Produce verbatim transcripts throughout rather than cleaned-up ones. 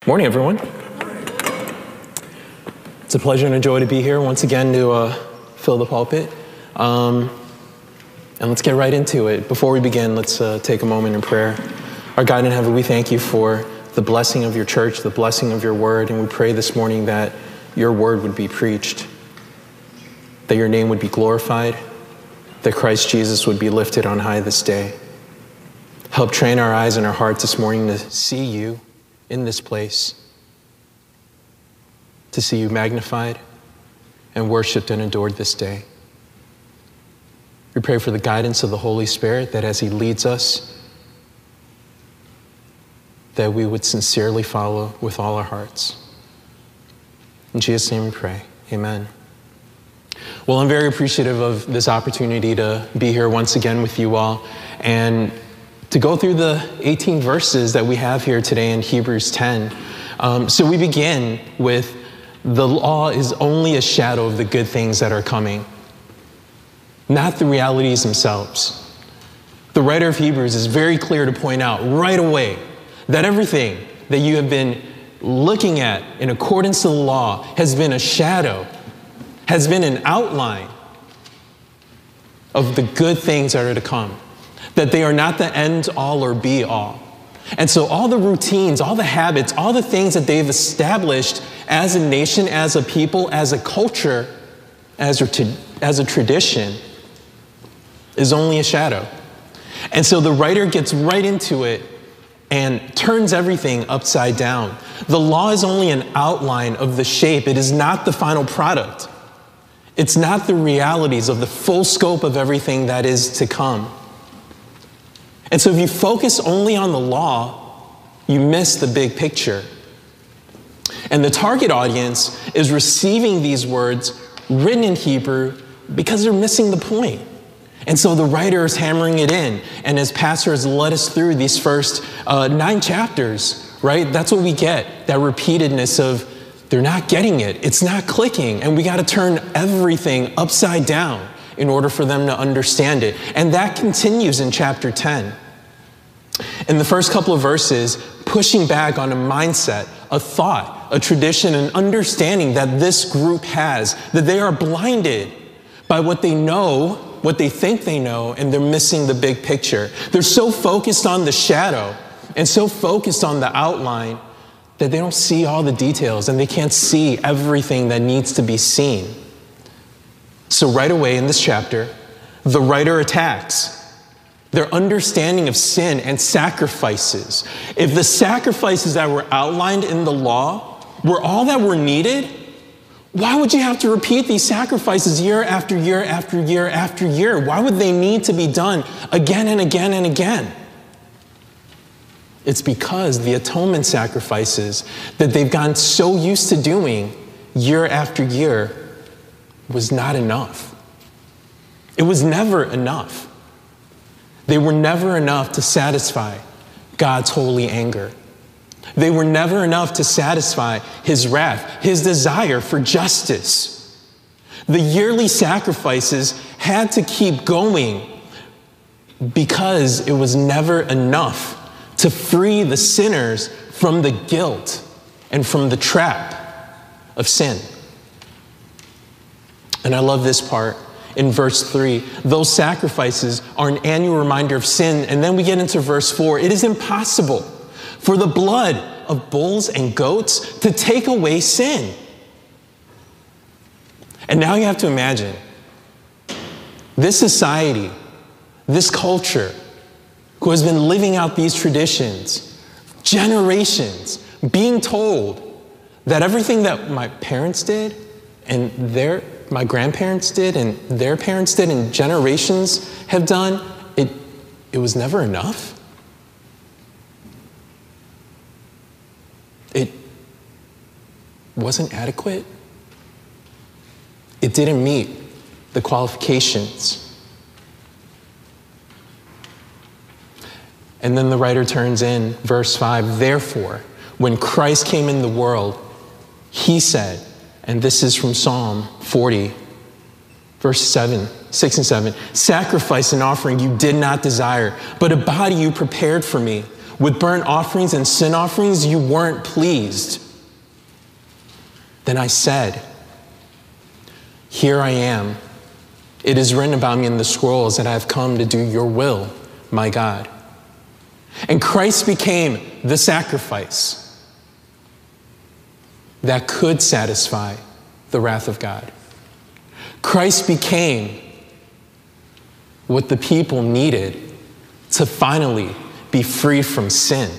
Morning, everyone. It's a pleasure and a joy to be here once again to uh, fill the pulpit. Um, and let's get right into it. Before we begin, let's uh, take a moment in prayer. Our God in heaven, we thank you for the blessing of your church, the blessing of your word, and we pray this morning that your word would be preached, that your name would be glorified, that Christ Jesus would be lifted on high this day. Help train our eyes and our hearts this morning to see you in this place, to see you magnified and worshiped and adored this day. We pray for the guidance of the Holy Spirit, that as he leads us, that we would sincerely follow with all our hearts. In Jesus' name we pray, amen. Well, I'm very appreciative of this opportunity to be here once again with you all and to go through the eighteen verses that we have here today in Hebrews ten. Um, so we begin with the law is only a shadow of the good things that are coming, not the realities themselves. The writer of Hebrews is very clear to point out right away that everything that you have been looking at in accordance to the law has been a shadow, has been an outline of the good things that are to come, that they are not the end all or be all. And so all the routines, all the habits, all the things that they've established as a nation, as a people, as a culture, as a, as a tradition, is only a shadow. And so the writer gets right into it and turns everything upside down. The law is only an outline of the shape. It is not the final product. It's not the realities of the full scope of everything that is to come. And so if you focus only on the law, you miss the big picture. And the target audience is receiving these words written in Hebrew because they're missing the point. And so the writer is hammering it in. And as Pastor has led us through these first uh, nine chapters, right? That's what we get, that repeatedness of they're not getting it. It's not clicking. And we got to turn everything upside down in order for them to understand it. And that continues in chapter ten. In the first couple of verses, pushing back on a mindset, a thought, a tradition, an understanding that this group has, that they are blinded by what they know, what they think they know, and they're missing the big picture. They're so focused on the shadow and so focused on the outline that they don't see all the details and they can't see everything that needs to be seen. So right away in this chapter, the writer attacks their understanding of sin and sacrifices. If the sacrifices that were outlined in the law were all that were needed, why would you have to repeat these sacrifices year after year after year after year? Why would they need to be done again and again and again? It's because the atonement sacrifices that they've gotten so used to doing year after year was not enough. It was never enough. They were never enough to satisfy God's holy anger. They were never enough to satisfy his wrath, his desire for justice. The yearly sacrifices had to keep going because it was never enough to free the sinners from the guilt and from the trap of sin. And I love this part in verse three. Those sacrifices are an annual reminder of sin. And then we get into verse four. It is impossible for the blood of bulls and goats to take away sin. And now you have to imagine this society, this culture, who has been living out these traditions, generations, being told that everything that my parents did and their my grandparents did and their parents did and generations have done, it, it was never enough. It wasn't adequate. It didn't meet the qualifications. And then the writer turns in verse five, therefore, when Christ came in the world, he said, and this is from Psalm forty, verse seven, six and seven, sacrifice and offering you did not desire, but a body you prepared for me. With burnt offerings and sin offerings, you weren't pleased. Then I said, here I am. It is written about me in the scrolls that I have come to do your will, my God. And Christ became the sacrifice that could satisfy the wrath of God. Christ became what the people needed to finally be free from sin.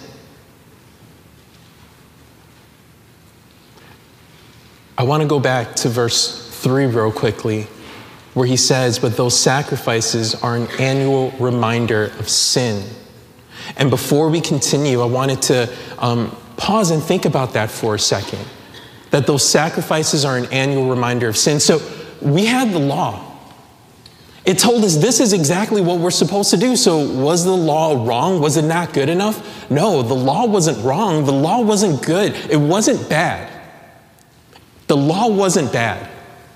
I want to go back to verse three real quickly, where he says, but those sacrifices are an annual reminder of sin. And before we continue, I wanted to um, pause and think about that for a second, that those sacrifices are an annual reminder of sin. So we had the law. It told us this is exactly what we're supposed to do. So was the law wrong? Was it not good enough? No, the law wasn't wrong. The law wasn't good. It wasn't bad. The law wasn't bad.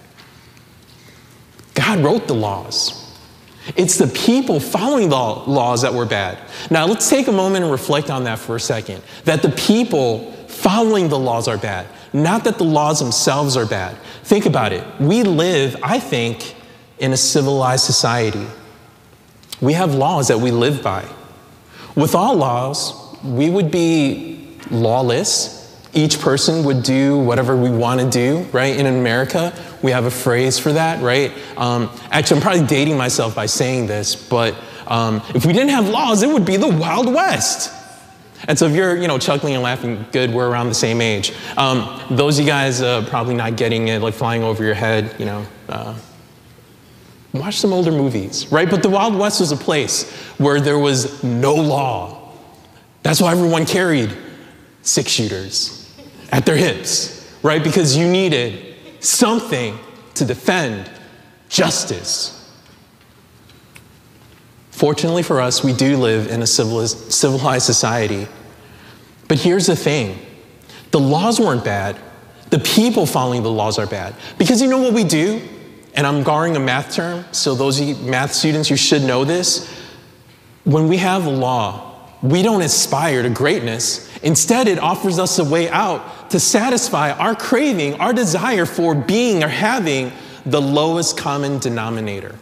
God wrote the laws. It's the people following the laws that were bad. Now let's take a moment and reflect on that for a second. That the people following the laws are bad. Not that the laws themselves are bad. Think about it. We live, I think, in a civilized society. We have laws that we live by. With all laws, we would be lawless. Each person would do whatever we want to do, right? In America, we have a phrase for that, right? Um, actually, I'm probably dating myself by saying this, but um, if we didn't have laws, it would be the Wild West. And so if you're, you know, chuckling and laughing, good, we're around the same age. Um, those of you guys uh, probably not getting it, like flying over your head, you know, uh, watch some older movies, right? But the Wild West was a place where there was no law. That's why everyone carried six shooters at their hips, right? Because you needed something to defend justice. Fortunately for us, we do live in a civilized, civilized society. But here's the thing. The laws weren't bad. The people following the laws are bad. Because you know what we do? And I'm borrowing a math term, so those of you math students, you should know this. When we have a law, we don't aspire to greatness. Instead, it offers us a way out to satisfy our craving, our desire for being or having the lowest common denominator.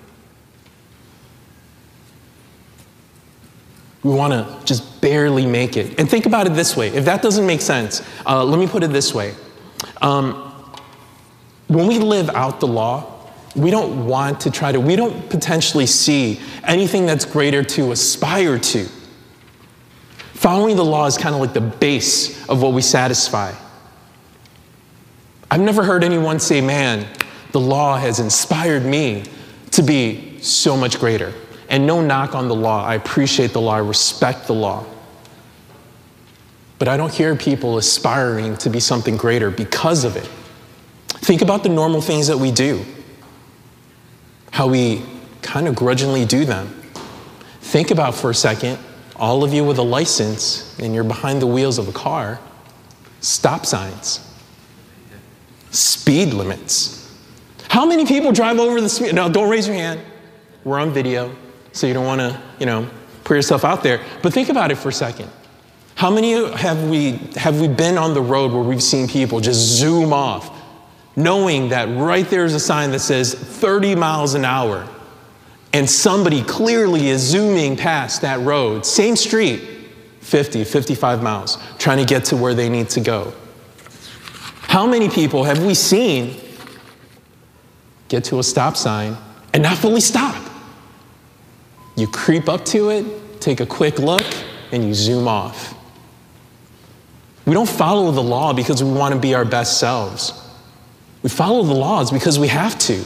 We want to just barely make it. And think about it this way. If that doesn't make sense, uh, let me put it this way. Um, when we live out the law, we don't want to try to, we don't potentially see anything that's greater to aspire to. Following the law is kind of like the base of what we satisfy. I've never heard anyone say, man, the law has inspired me to be so much greater. And no knock on the law. I appreciate the law. I respect the law. But I don't hear people aspiring to be something greater because of it. Think about the normal things that we do, how we kind of grudgingly do them. Think about for a second, all of you with a license and you're behind the wheels of a car, stop signs, speed limits. How many people drive over the speed? No, don't raise your hand. We're on video, so you don't want to, you know, put yourself out there. But think about it for a second. How many have we have we been on the road where we've seen people just zoom off, knowing that right there's a sign that says thirty miles an hour, and somebody clearly is zooming past that road, same street, fifty, fifty-five miles, trying to get to where they need to go? How many people have we seen get to a stop sign and not fully stop? You creep up to it, take a quick look, and you zoom off. We don't follow the law because we want to be our best selves. We follow the laws because we have to.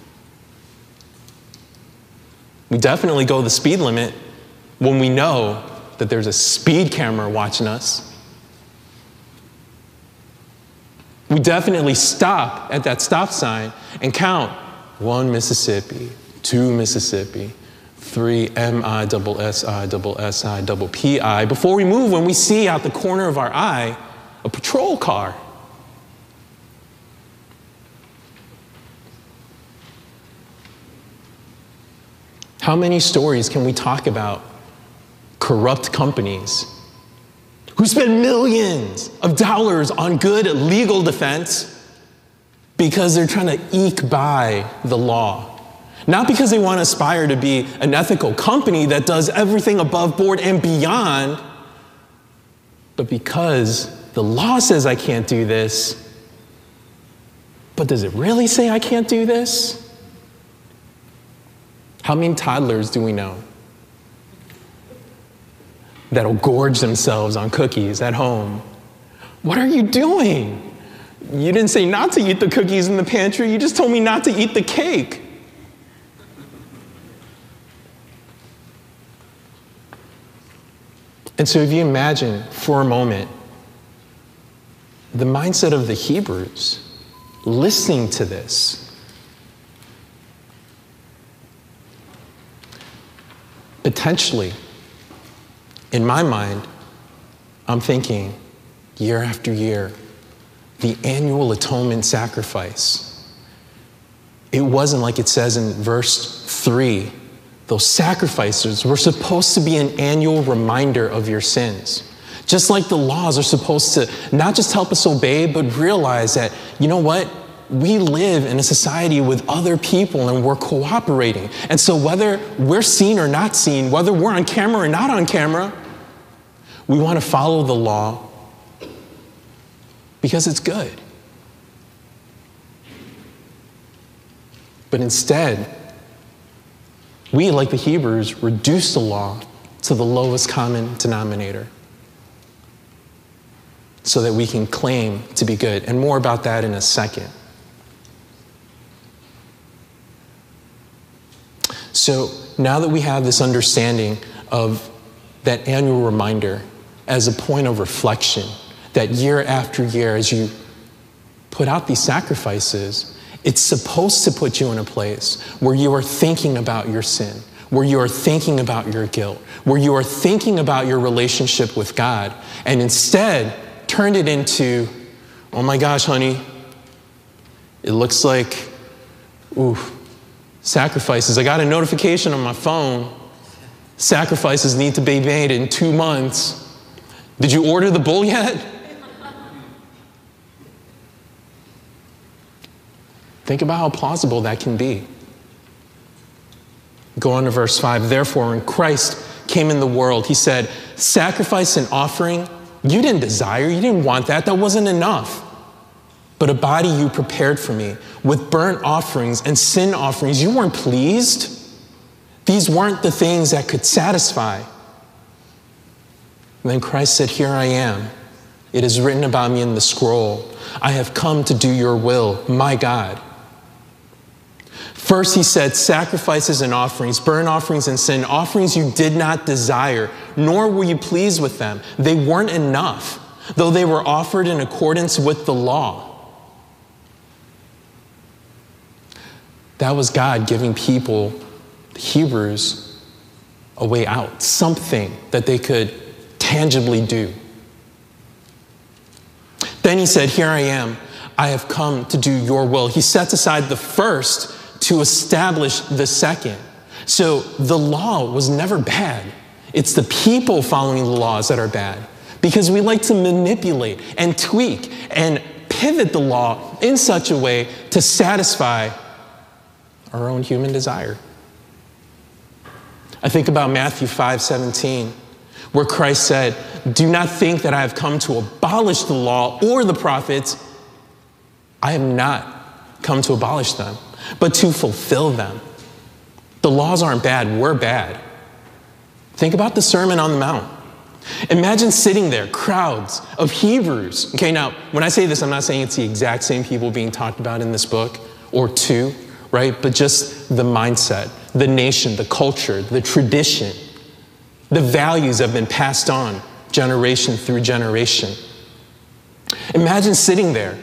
We definitely go the speed limit when we know that there's a speed camera watching us. We definitely stop at that stop sign and count one Mississippi, two Mississippi, three M I double S I double S I double P I before we move when we see out the corner of our eye a patrol car. How many stories can we talk about corrupt companies who spend millions of dollars on good legal defense because they're trying to eke by the law. Not because they want to aspire to be an ethical company that does everything above board and beyond, but because the law says I can't do this. But does it really say I can't do this? How many toddlers do we know that'll gorge themselves on cookies at home? What are you doing? You didn't say not to eat the cookies in the pantry. You just told me not to eat the cake. And so if you imagine for a moment the mindset of the Hebrews listening to this, potentially, in my mind, I'm thinking year after year, the annual atonement sacrifice. It wasn't like it says in verse three. Those sacrifices were supposed to be an annual reminder of your sins. Just like the laws are supposed to not just help us obey, but realize that, you know what? We live in a society with other people and we're cooperating. And so whether we're seen or not seen, whether we're on camera or not on camera, we want to follow the law because it's good. But instead, we, like the Hebrews, reduce the law to the lowest common denominator so that we can claim to be good. And more about that in a second. So now that we have this understanding of that annual reminder as a point of reflection, that year after year as you put out these sacrifices, it's supposed to put you in a place where you are thinking about your sin, where you are thinking about your guilt, where you are thinking about your relationship with God, and instead turned it into, oh my gosh, honey, it looks like, ooh, sacrifices. I got a notification on my phone. Sacrifices need to be made in two months. Did you order the bull yet? Think about how plausible that can be. Go on to verse five. Therefore, when Christ came in the world, he said, sacrifice and offering, you didn't desire, you didn't want that, that wasn't enough. But a body you prepared for me with burnt offerings and sin offerings, you weren't pleased. These weren't the things that could satisfy. And then Christ said, here I am. It is written about me in the scroll. I have come to do your will, my God. First, he said, sacrifices and offerings, burnt offerings and sin, offerings you did not desire, nor were you pleased with them. They weren't enough, though they were offered in accordance with the law. That was God giving people, the Hebrews, a way out, something that they could tangibly do. Then he said, here I am. I have come to do your will. He sets aside the first to establish the second. So the law was never bad. It's the people following the laws that are bad, because we like to manipulate and tweak and pivot the law in such a way to satisfy our own human desire. I think about Matthew five seventeen, where Christ said, do not think that I have come to abolish the law or the prophets. I have not come to abolish them, but to fulfill them. The laws aren't bad, we're bad. Think about the Sermon on the Mount. Imagine sitting there, crowds of Hebrews. Okay, now, when I say this, I'm not saying it's the exact same people being talked about in this book, or two, right? But just the mindset, the nation, the culture, the tradition, the values have been passed on generation through generation. Imagine sitting there,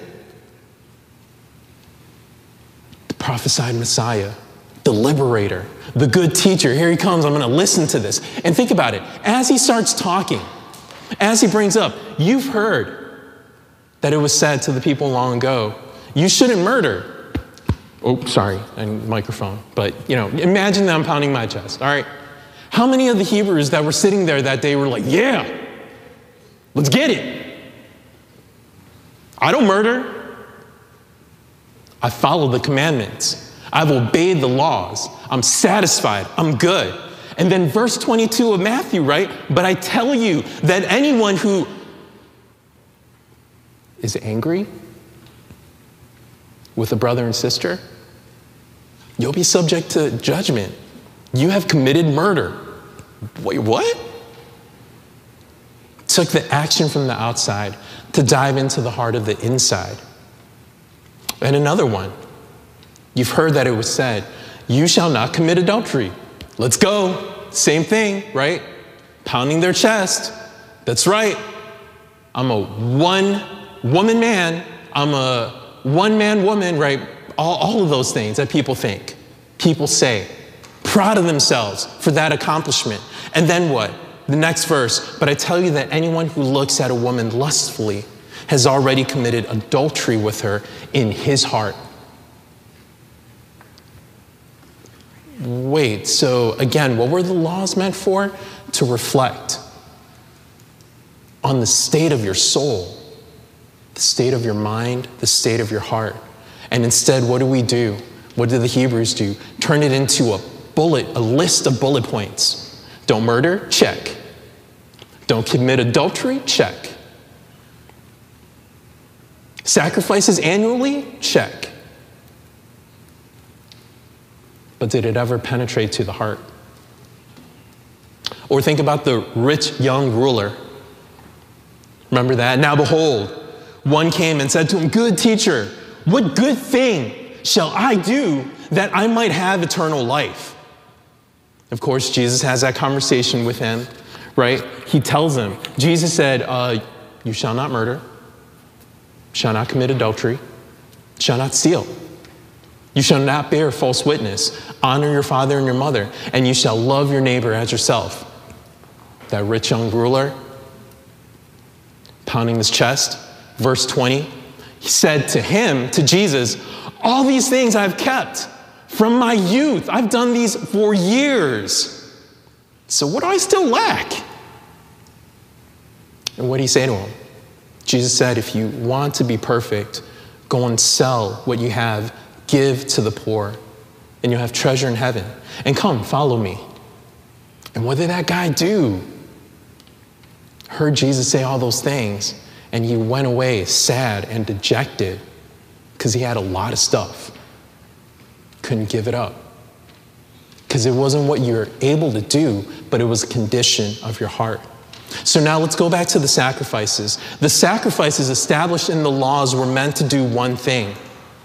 the prophesied Messiah, the liberator, the good teacher. Here he comes. I'm going to listen to this. And think about it. As he starts talking, as he brings up, you've heard that it was said to the people long ago, you shouldn't murder. Oh, sorry, and microphone. But, you know, imagine that I'm pounding my chest, all right? How many of the Hebrews that were sitting there that day were like, yeah, Let's get it. I don't murder. I follow the commandments. I've obeyed the laws. I'm satisfied. I'm good. And then verse twenty-two of Matthew, right? But I tell you that anyone who is angry with a brother and sister, you'll be subject to judgment. You have committed murder. Wait, what? Took the action from the outside to dive into the heart of the inside. And another one. You've heard that it was said, you shall not commit adultery. Let's go. Same thing, right? Pounding their chest. That's right. I'm a one-woman man. I'm a one-man woman, right? All, all of those things that people think, people say, proud of themselves for that accomplishment. And then what? The next verse, but I tell you that anyone who looks at a woman lustfully has already committed adultery with her in his heart. Wait, so again, what were the laws meant for? To reflect on the state of your soul, the state of your mind, the state of your heart. And instead, what do we do? What did the Hebrews do? Turn it into a bullet, a list of bullet points. Don't murder? Check. Don't commit adultery? Check. Sacrifices annually? Check. But did it ever penetrate to the heart? Or think about the rich young ruler. Remember that? Now behold, one came and said to him, good teacher, what good thing shall I do that I might have eternal life? Of course, Jesus has that conversation with him, right? He tells him, Jesus said, uh, you shall not murder, shall not commit adultery, shall not steal. You shall not bear false witness. Honor your father and your mother, and you shall love your neighbor as yourself. That rich young ruler, pounding his chest, verse twenty, he said to him, to Jesus, all these things I've kept from my youth. I've done these for years. So what do I still lack? And what did he say to him? Jesus said, if you want to be perfect, go and sell what you have, give to the poor, and you'll have treasure in heaven. And come, follow me. And what did that guy do? Heard Jesus say all those things, and he went away sad and dejected because he had a lot of stuff. Couldn't give it up. Because it wasn't what you're able to do, but it was a condition of your heart. So now let's go back to the sacrifices. The sacrifices established in the laws were meant to do one thing: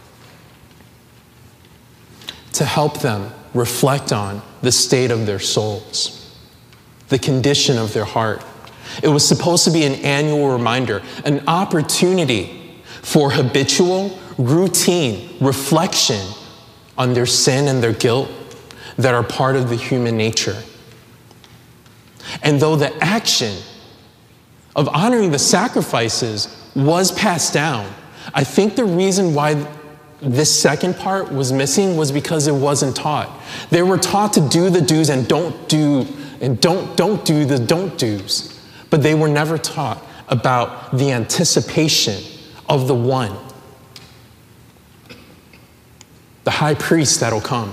to help them reflect on the state of their souls, the condition of their heart. It was supposed to be an annual reminder, an opportunity for habitual, routine reflection on their sin and their guilt that are part of the human nature. And though the action of honoring the sacrifices was passed down, I think the reason why this second part was missing was because it wasn't taught. They were taught to do the do's and don't do and don't don't do the don't do's, but they were never taught about the anticipation of the one, the high priest that'll come.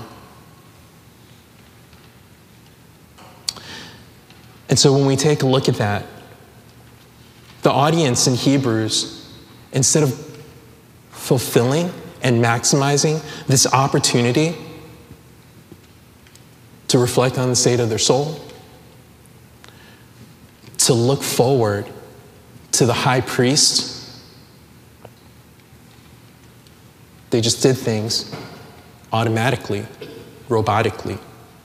And so when we take a look at that, the audience in Hebrews, instead of fulfilling and maximizing this opportunity to reflect on the state of their soul, to look forward to the high priest, they just did things automatically, robotically.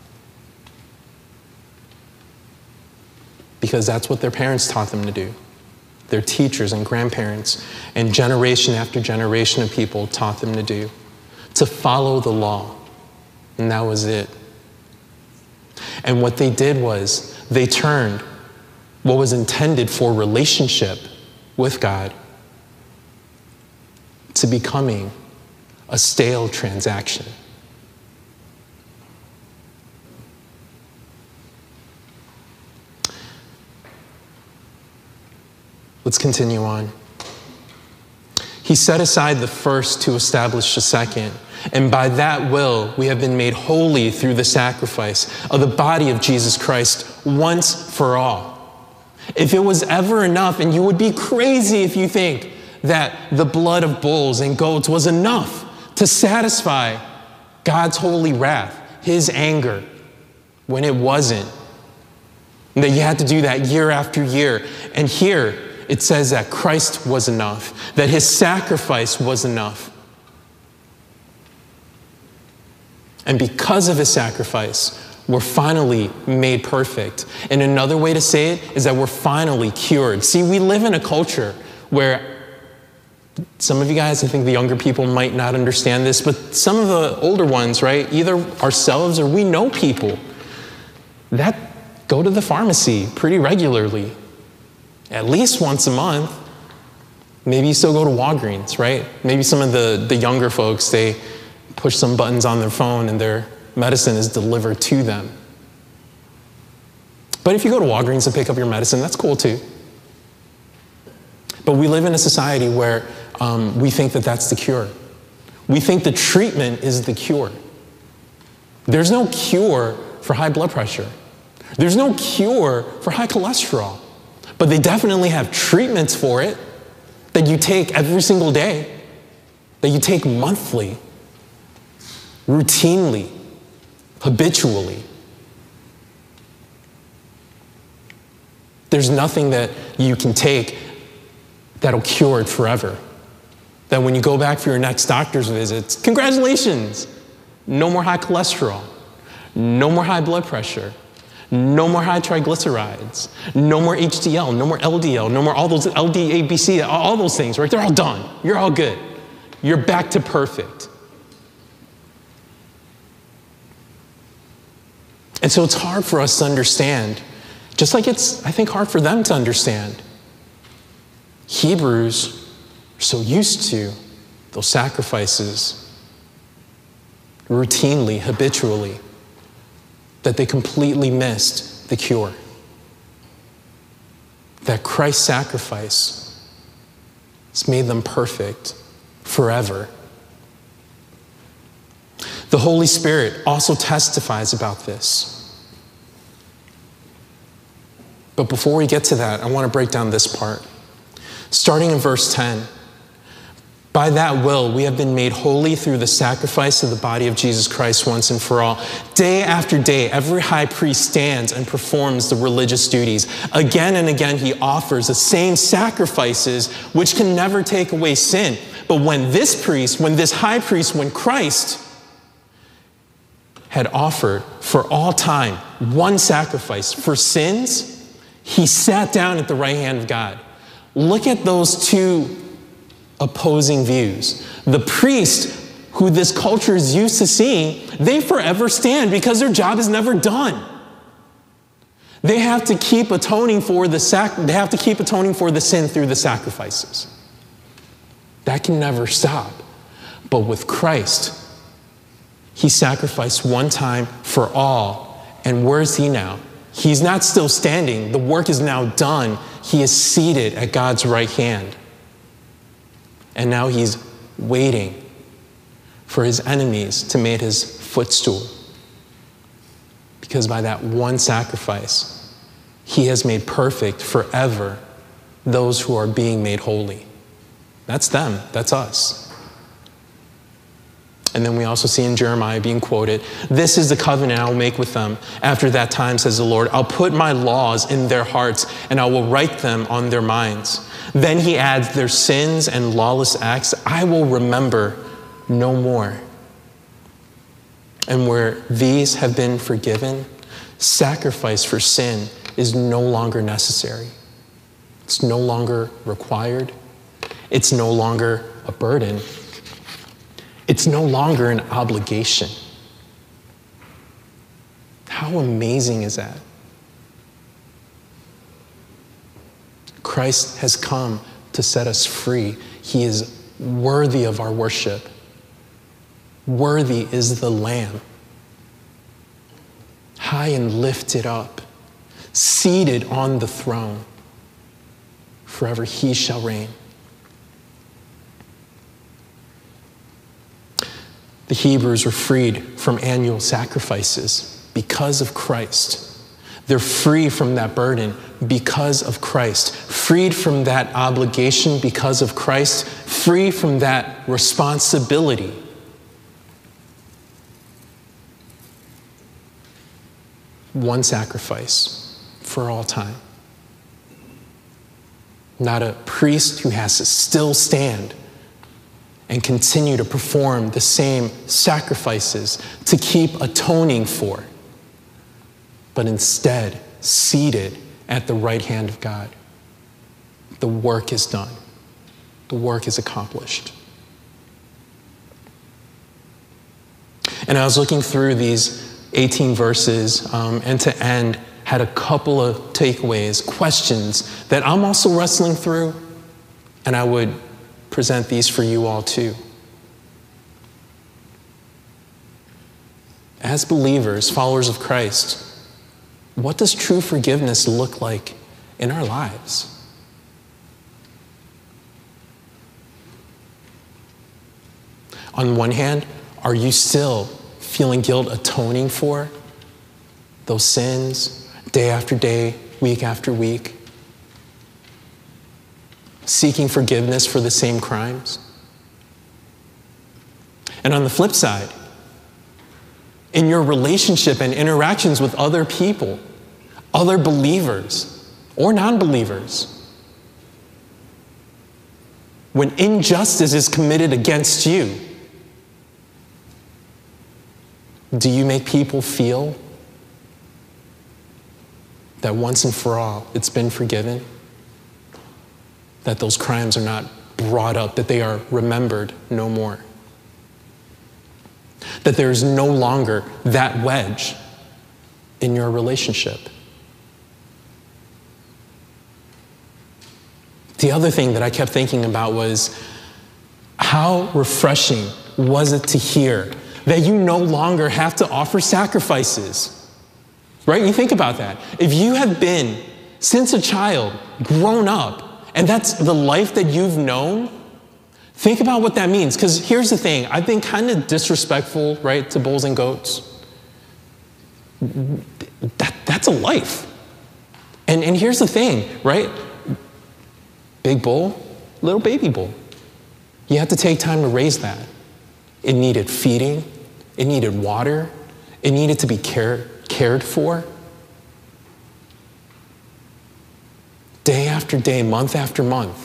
Because that's what their parents taught them to do. Their teachers and grandparents and generation after generation of people taught them to do, to follow the law. And that was it. And what they did was they turned what was intended for relationship with God to becoming a stale transaction. Let's continue on. He set aside the first to establish the second, and by that will we have been made holy through the sacrifice of the body of Jesus Christ once for all. If it was ever enough, and you would be crazy if you think that the blood of bulls and goats was enough to satisfy God's holy wrath, his anger, when it wasn't. And that you had to do that year after year. And here it says that Christ was enough, that his sacrifice was enough. And because of his sacrifice, we're finally made perfect. And another way to say it is that we're finally cured. See, we live in a culture where some of you guys, I think the younger people might not understand this, but some of the older ones, right, either ourselves or we know people that go to the pharmacy pretty regularly, at least once a month. Maybe you still go to Walgreens, right? Maybe some of the, the younger folks, they push some buttons on their phone and their medicine is delivered to them. But if you go to Walgreens to pick up your medicine, that's cool too. But we live in a society where um, we think that that's the cure. We think the treatment is the cure. There's no cure for high blood pressure. There's no cure for high cholesterol. But they definitely have treatments for it that you take every single day, that you take monthly, routinely, habitually. There's nothing that you can take that'll cure it forever. That when you go back for your next doctor's visits, congratulations, no more high cholesterol, no more high blood pressure, no more high triglycerides, no more H D L, no more L D L, no more all those L D A B C, all those things, right? They're all done. You're all good. You're back to perfect. And so it's hard for us to understand, just like it's, I think, hard for them to understand. Hebrews are so used to those sacrifices routinely, habitually, that they completely missed the cure. That Christ's sacrifice has made them perfect forever. The Holy Spirit also testifies about this. But before we get to that, I want to break down this part. Starting in verse ten. By that will, we have been made holy through the sacrifice of the body of Jesus Christ once and for all. Day after day, every high priest stands and performs the religious duties. Again and again, he offers the same sacrifices which can never take away sin. But when this priest, when this high priest, when Christ had offered for all time one sacrifice for sins, he sat down at the right hand of God. Look at those two opposing views. The priest, who this culture is used to seeing, they forever stand because their job is never done. They have to keep atoning for the sac- they have to keep atoning for the sin through the sacrifices. That can never stop. But with Christ, he sacrificed one time for all. And where is he now? He's not still standing. The work is now done. He is seated at God's right hand. And now he's waiting for his enemies to make his footstool. Because by that one sacrifice, he has made perfect forever those who are being made holy. That's them. That's us. And then we also see in Jeremiah being quoted, "This is the covenant I will make with them. After that time, says the Lord, I'll put my laws in their hearts and I will write them on their minds." Then he adds, "Their sins and lawless acts I will remember no more." And where these have been forgiven, sacrifice for sin is no longer necessary. It's no longer required. It's no longer a burden. It's no longer an obligation. How amazing is that? Christ has come to set us free. He is worthy of our worship. Worthy is the Lamb. High and lifted up, seated on the throne, forever he shall reign. The Hebrews were freed from annual sacrifices because of Christ. They're free from that burden because of Christ, freed from that obligation because of Christ, free from that responsibility. One sacrifice for all time. Not a priest who has to still stand and continue to perform the same sacrifices to keep atoning for, but instead seated at the right hand of God. The work is done. The work is accomplished. And I was looking through these eighteen verses, um, and to end, had a couple of takeaways, questions that I'm also wrestling through, and I would present these for you all too. As believers, followers of Christ, what does true forgiveness look like in our lives? On one hand, are you still feeling guilt atoning for those sins day after day, week after week? Seeking forgiveness for the same crimes? And on the flip side, in your relationship and interactions with other people, other believers or non-believers, when injustice is committed against you, do you make people feel that once and for all it's been forgiven? That those crimes are not brought up, that they are remembered no more? That there is no longer that wedge in your relationship? The other thing that I kept thinking about was how refreshing was it to hear that you no longer have to offer sacrifices, right? You think about that. If you have been, since a child, grown up, and that's the life that you've known, think about what that means. Because here's the thing, I've been kind of disrespectful, right, to bulls and goats. That, that's a life. And, and here's the thing, right? Big bull, little baby bull. You have to take time to raise that. It needed feeding. It needed water. It needed to be care, cared for. Day after day, month after month.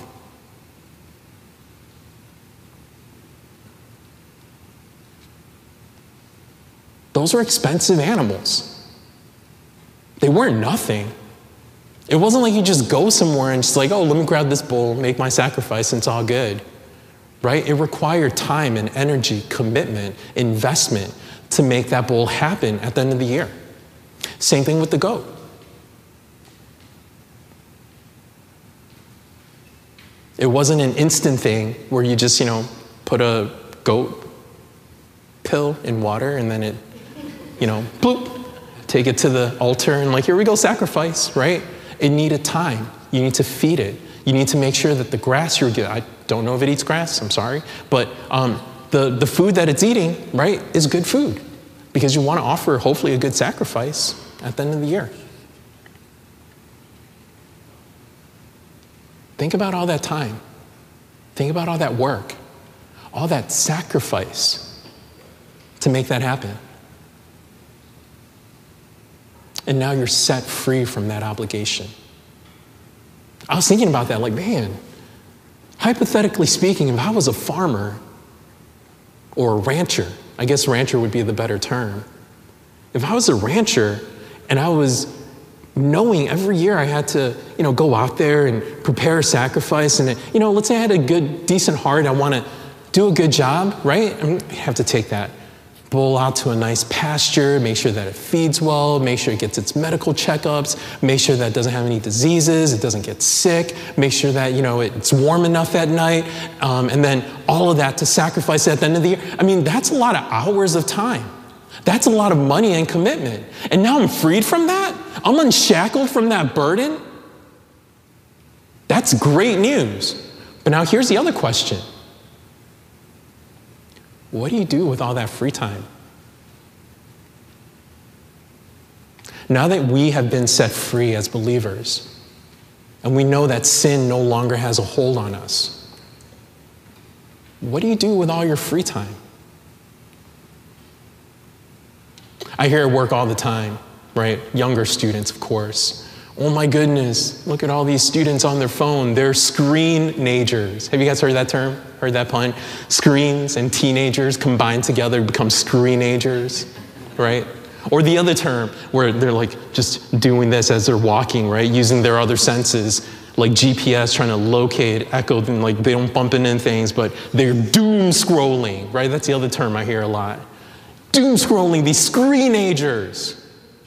Those were expensive animals. They weren't nothing. It wasn't like you just go somewhere and just like, oh, let me grab this bull, make my sacrifice, and it's all good. Right? It required time and energy, commitment, investment to make that bull happen at the end of the year. Same thing with the goat. It wasn't an instant thing where you just, you know, put a goat pill in water and then it, you know, bloop, take it to the altar and like, here we go, sacrifice, right? It needed time. You need to feed it. You need to make sure that the grass you're getting, I don't know if it eats grass, I'm sorry, but um, the, the food that it's eating, right, is good food because you want to offer hopefully a good sacrifice at the end of the year. Think about all that time. Think about all that work, all that sacrifice to make that happen. And now you're set free from that obligation. I was thinking about that, like, man, hypothetically speaking, if I was a farmer or a rancher, I guess rancher would be the better term. If I was a rancher and I was knowing every year I had to, you know, go out there and prepare a sacrifice and, you know, let's say I had a good, decent heart, I want to do a good job, right? I have to take that bull out to a nice pasture, make sure that it feeds well, make sure it gets its medical checkups, make sure that it doesn't have any diseases, it doesn't get sick, make sure that, you know, it's warm enough at night, um, and then all of that to sacrifice at the end of the year. I mean, that's a lot of hours of time. That's a lot of money and commitment. And now I'm freed from that? I'm unshackled from that burden? That's great news. But now here's the other question. What do you do with all that free time? Now that we have been set free as believers, and we know that sin no longer has a hold on us, what do you do with all your free time? I hear at work all the time, right? Younger students, of course. Oh my goodness, look at all these students on their phone. They're screen-nagers. Have you guys heard that term? Heard that pun? Screens and teenagers combined together become screen-nagers, right? Or the other term where they're like just doing this as they're walking, right? Using their other senses, like G P S, trying to locate, echo, and like they don't bump into things, but they're doom scrolling, right? That's the other term I hear a lot. Doom scrolling, these screen-nagers.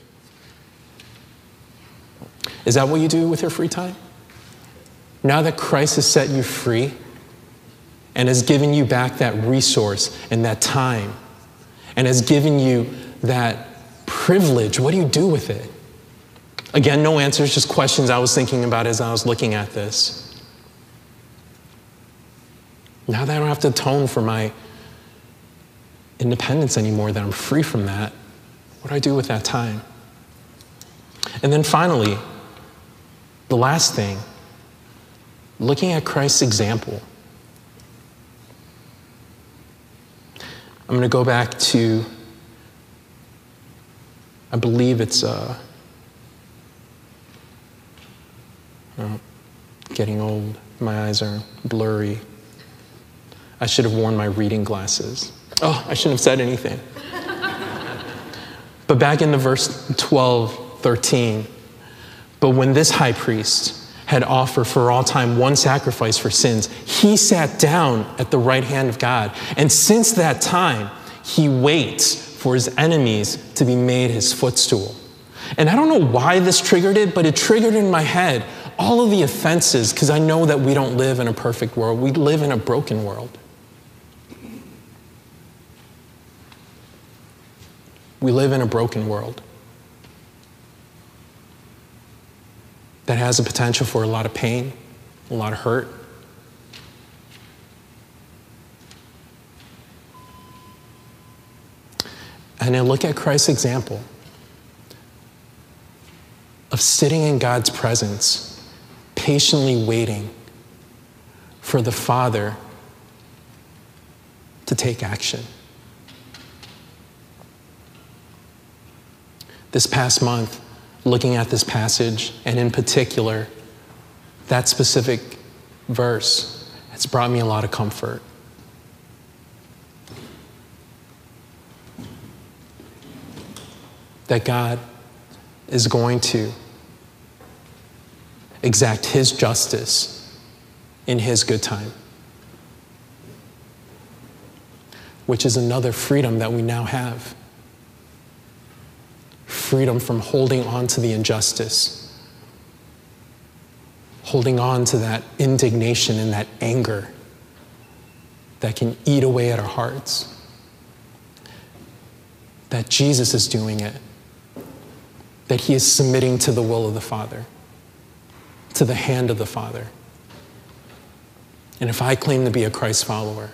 Is that what you do with your free time? Now that Christ has set you free and has given you back that resource and that time and has given you that privilege, what do you do with it? Again, no answers, just questions I was thinking about as I was looking at this. Now that I don't have to atone for my independence anymore, that I'm free from that, what do I do with that time? And then finally, the last thing, looking at Christ's example. I'm going to go back to, I believe it's, uh, oh, getting old, my eyes are blurry. I should have worn my reading glasses. Oh, I shouldn't have said anything. But back in the verse twelve, thirteen, but when this high priest had offered for all time one sacrifice for sins, he sat down at the right hand of God. And since that time, he waits for his enemies to be made his footstool. And I don't know why this triggered it, but it triggered in my head all of the offenses, because I know that we don't live in a perfect world. We live in a broken world. We live in a broken world that has a potential for a lot of pain, a lot of hurt. And I look at Christ's example of sitting in God's presence, patiently waiting for the Father to take action. This past month, looking at this passage, and in particular, that specific verse, it's brought me a lot of comfort. That God is going to exact his justice in his good time, which is another freedom that we now have. Freedom from holding on to the injustice, holding on to that indignation and that anger that can eat away at our hearts. That Jesus is doing it, that he is submitting to the will of the Father, to the hand of the Father. And if I claim to be a Christ follower,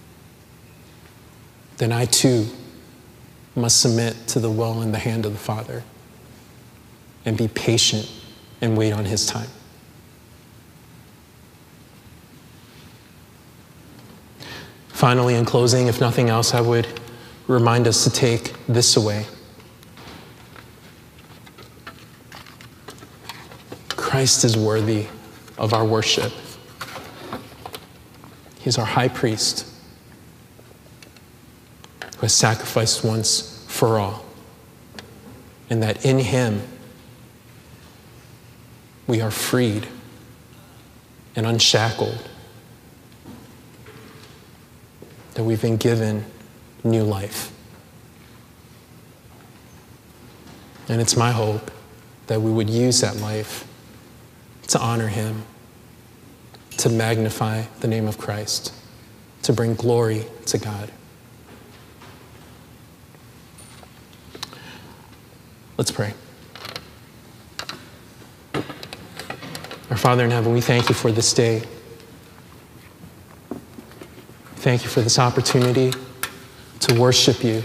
then I too must submit to the will and the hand of the Father and be patient and wait on his time. Finally, in closing, if nothing else, I would remind us to take this away. Christ is worthy of our worship. He's our high priest who has sacrificed once for all, and that in him we are freed and unshackled, that we've been given new life. And it's my hope that we would use that life to honor him, to magnify the name of Christ, to bring glory to God. Let's pray. Our Father in heaven, we thank you for this day. Thank you for this opportunity to worship you.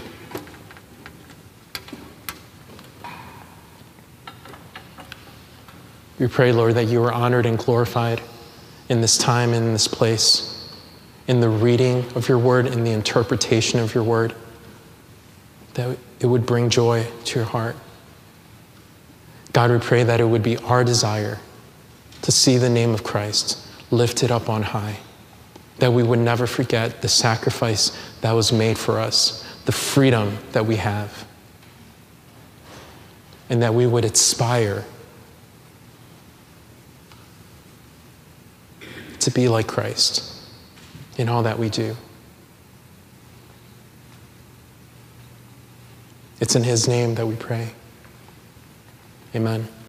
We pray, Lord, that you are honored and glorified in this time and in this place, in the reading of your word, in the interpretation of your word, that it would bring joy to your heart. God, we pray that it would be our desire to see the name of Christ lifted up on high, that we would never forget the sacrifice that was made for us, the freedom that we have, and that we would aspire to be like Christ in all that we do. It's in his name that we pray. Amen.